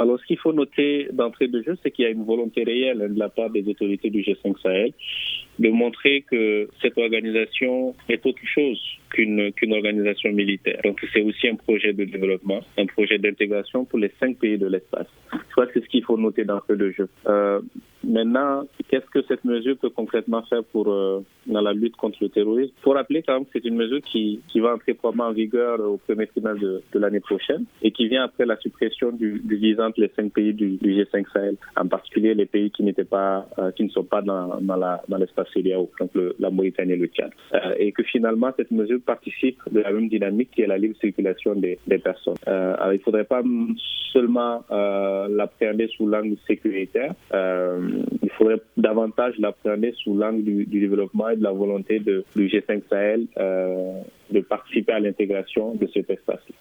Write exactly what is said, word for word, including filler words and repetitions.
Alors, ce qu'il faut noter d'entrée de jeu, c'est qu'il y a une volonté réelle hein, de la part des autorités du G cinq Sahel de montrer que cette organisation est autre chose qu'une, qu'une organisation militaire. Donc, c'est aussi un projet de développement, un projet d'intégration pour les cinq pays de l'espace. Je crois que c'est ce qu'il faut noter d'entrée de jeu. Euh, maintenant, qu'est-ce que cette mesure peut concrètement faire pour euh, dans la lutte contre le terrorisme? Il faut rappeler quand même que c'est une mesure qui, qui va entrer probablement en vigueur au premier trimestre de, de l'année prochaine et qui vient après la suppression du, du visa entre les cinq pays du, du G cinq Sahel, en particulier les pays qui n'étaient pas, euh, qui ne sont pas dans, dans, la, dans l'espace C D A O, donc le, la Mauritanie et le Tchad. Euh, et que finalement, cette mesure participe de la même dynamique qui est la libre circulation des, des personnes. Euh, alors, il ne faudrait pas seulement euh, l'appréhender sous l'angle sécuritaire, euh, il faudrait davantage l'appréhender sous l'angle du, du développement et de la volonté de, du G cinq Sahel euh, de participer à l'intégration de cet espace.